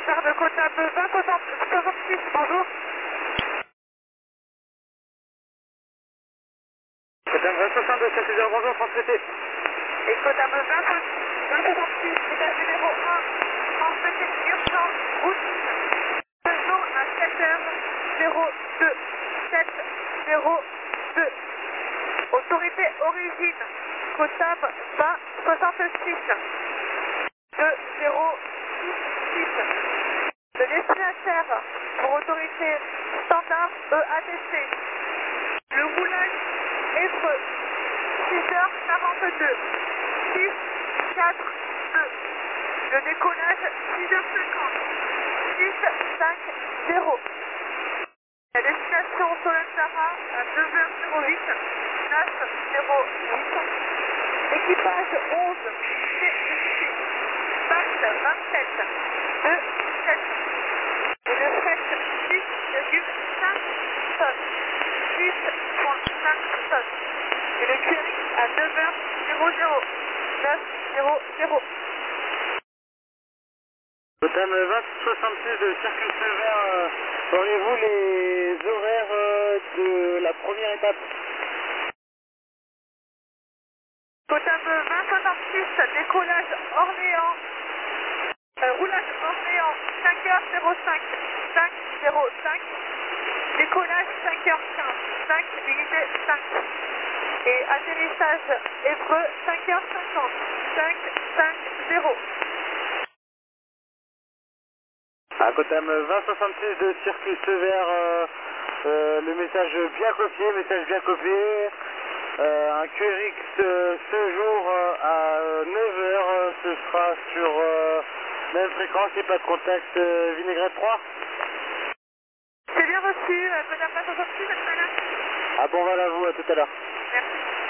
Gare de Cotap 2066, bonjour. Cotap 2062, circuit 0, bonjour, transmettez. Et Cotap 2066, étage numéro 1, transmettez urgence, route, faisons à 7h02, 702. Autorité origine, Cotap 2066, 2066. Le destinataire pour autorité standard EATC. Le roulage effreux, 6h42, 6, 4, 2. Le décollage, 6h50, 6, 5, 0. La destination Solensara à 9h08, 9h08. Équipage 11, C6, Max 27, 2, 7. Et le fret 6,5 tonnes, 6,5 tonnes. Et le QRX à 9h00, 900. Cotap 2066 de circuit vert, auriez-vous les horaires de la première étape? Cotap 2066, décollage Orléans, roulage Orléans, 5h05, 5h05, décollage 5h15, 5, unité 5. Et atterrissage Évreux, 5h50, 5, 5, 0. À Cotap 2066 de circuit vert, le message bien copié, un QRX ce jour à 9h, ce sera sur même fréquence et pas de contact vinaigrette 3. C'est bien reçu, Cotap 2066, à tout à l'heure. Ah bon, voilà, vous, à tout à l'heure. Merci.